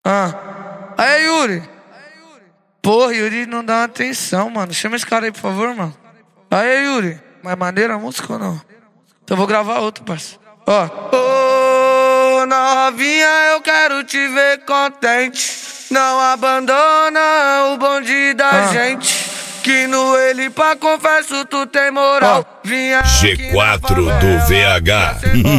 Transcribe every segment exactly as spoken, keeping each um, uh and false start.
Ah. Aí, Yuri. Porra, Yuri não dá atenção, mano. Chama esse cara aí, por favor, mano. Aí, Yuri. Mais maneira a música ou não? Então eu vou gravar outro, parceiro. Ó. Ô, novinha, eu quero te ver contente. Não abandona o bonde da ah. gente. Que no ele pra confesso tu tem moral. Oh. Vinha G quatro do V H.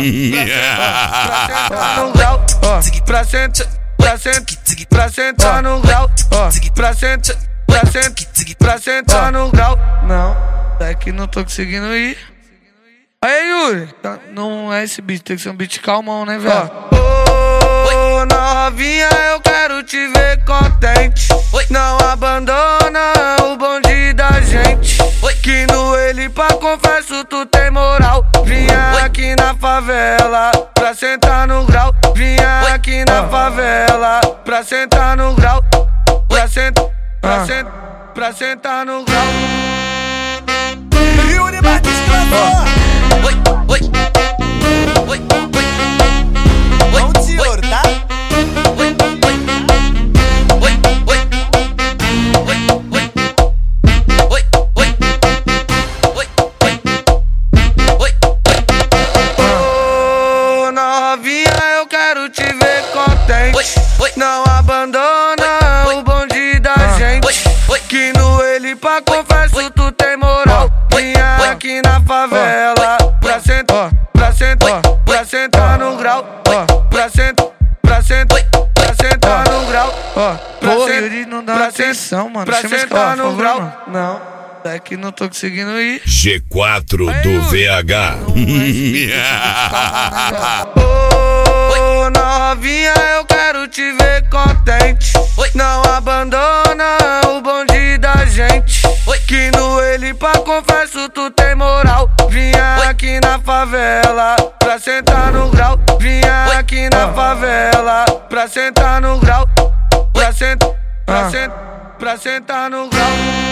Pra sentar, pra sentar, pra sentar no grau. Pra sentar, pra sentar, pra sentar no grau. Não, é que não tô conseguindo ir. Aí, Yuri, não é esse beat, tem que ser um beat calmão, né, velho? Ô, novinha, eu quero te ver contente. Não abandona o bonde da gente. Que no ele pra confesso tu tem moral. Vinha aqui na favela pra sentar no grau. Vinha aqui na favela pra sentar no grau. Pra sentar, pra sentar, pra sentar no grau. Yuri Batista. Oi, oi, oi, oi, oi, senhor, tá? Oi, oi, oi, oi, oi, oi, oi, oi, oi, ô, novinha, eu quero te ver contente. Não abandona o bonde da gente. Que no ele pra confesso tu tem moral. Vinha aqui na favela pra sentar, pra sentar, pra sentar no grau. Pra sentar, pra sentar, pra sentar no grau. Porra, Yuri não dá atenção, mano. Chama esse cara, por favor, mano. Não, é que não tô conseguindo ir. G quatro do V H. Ô, novinha, eu quero te ver contente. Não abandona o bonde da gente. Que no ele pra confesso tu tem moral. Vinha aqui na favela pra sentar no grau. Vinha aqui na favela pra sentar no grau. Pra sentar, pra sentar, pra sentar no grau.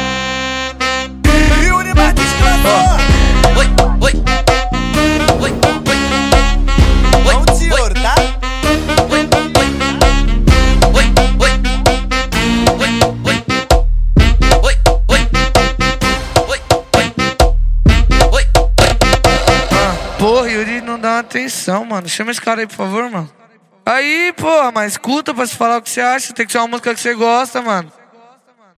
Yuri Batista. Oi, oi, oi, oi, oi, senhor, tá? Oi, oi, oi, oi, oi, oi, oi, oi, oi, oi. Porra, Yuri não dá atenção, mano. Chama esse cara aí, por favor, mano. Aí, porra, mas escuta pra se falar o que você acha. Tem que ser uma música que você gosta, mano.